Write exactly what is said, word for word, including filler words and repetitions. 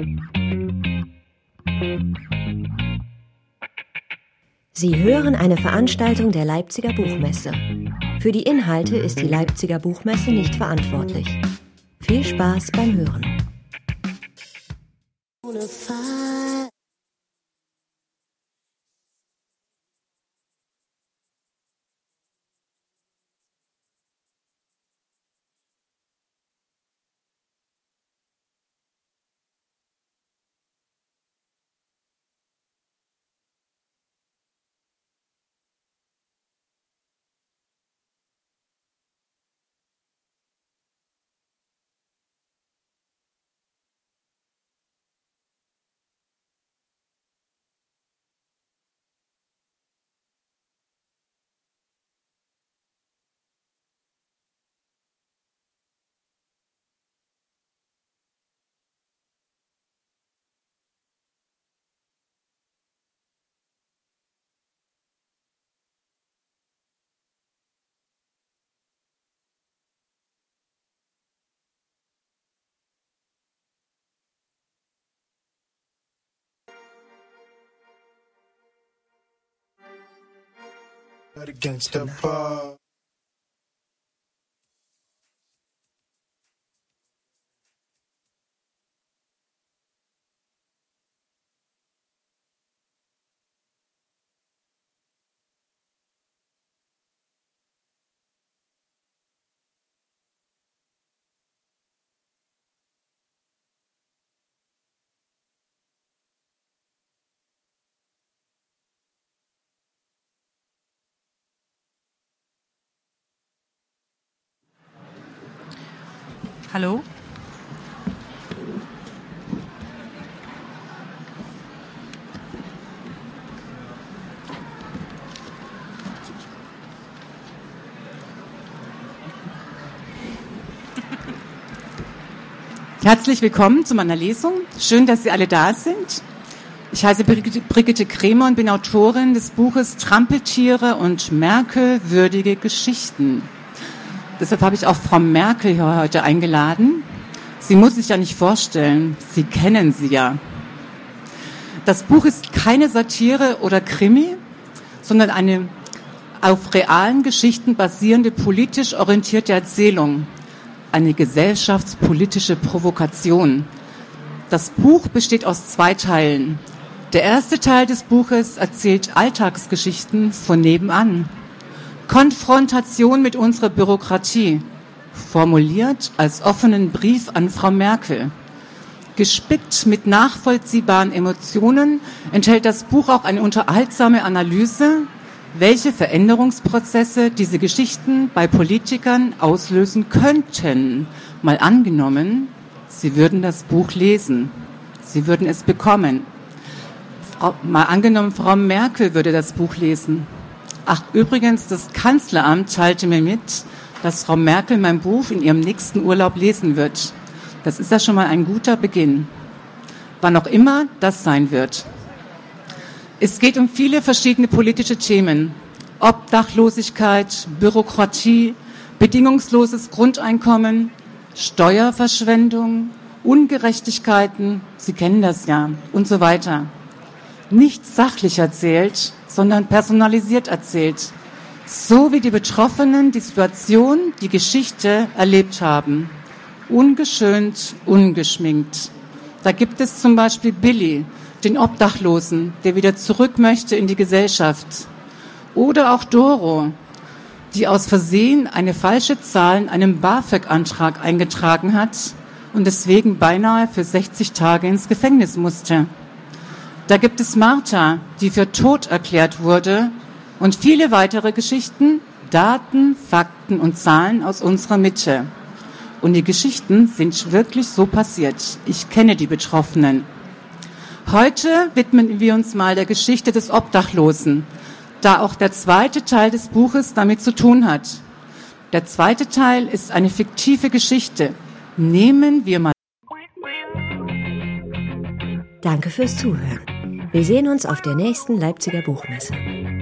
Sie hören eine Veranstaltung der Leipziger Buchmesse. Für die Inhalte ist die Leipziger Buchmesse nicht verantwortlich. Viel Spaß beim Hören. Against the bar. Hallo? Herzlich willkommen zu meiner Lesung. Schön, dass Sie alle da sind. Ich heiße Brigitte, Brigitte Kremer und bin Autorin des Buches Trampeltiere und merkwürdige Geschichten. Deshalb habe ich auch Frau Merkel hier heute eingeladen. Sie muss sich ja nicht vorstellen, Sie kennen sie ja. Das Buch ist keine Satire oder Krimi, sondern eine auf realen Geschichten basierende politisch orientierte Erzählung. Eine gesellschaftspolitische Provokation. Das Buch besteht aus zwei Teilen. Der erste Teil des Buches erzählt Alltagsgeschichten von nebenan. Konfrontation mit unserer Bürokratie, formuliert als offenen Brief an Frau Merkel. Gespickt mit nachvollziehbaren Emotionen enthält das Buch auch eine unterhaltsame Analyse, welche Veränderungsprozesse diese Geschichten bei Politikern auslösen könnten. Mal angenommen, Sie würden das Buch lesen, Sie würden es bekommen. Frau, mal angenommen, Frau Merkel würde das Buch lesen. Ach, übrigens, das Kanzleramt teilte mir mit, dass Frau Merkel mein Buch in ihrem nächsten Urlaub lesen wird. Das ist ja schon mal ein guter Beginn. Wann auch immer das sein wird. Es geht um viele verschiedene politische Themen. Obdachlosigkeit, Bürokratie, bedingungsloses Grundeinkommen, Steuerverschwendung, Ungerechtigkeiten, Sie kennen das ja, und so weiter. Nicht sachlich erzählt, sondern personalisiert erzählt. So wie die Betroffenen die Situation, die Geschichte erlebt haben. Ungeschönt, ungeschminkt. Da gibt es zum Beispiel Billy, den Obdachlosen, der wieder zurück möchte in die Gesellschaft. Oder auch Doro, die aus Versehen eine falsche Zahl in einem BAföG-Antrag eingetragen hat und deswegen beinahe für sechzig Tage ins Gefängnis musste. Da gibt es Martha, die für tot erklärt wurde, und viele weitere Geschichten, Daten, Fakten und Zahlen aus unserer Mitte. Und die Geschichten sind wirklich so passiert. Ich kenne die Betroffenen. Heute widmen wir uns mal der Geschichte des Obdachlosen, da auch der zweite Teil des Buches damit zu tun hat. Der zweite Teil ist eine fiktive Geschichte. Nehmen wir mal. Danke fürs Zuhören. Wir sehen uns auf der nächsten Leipziger Buchmesse.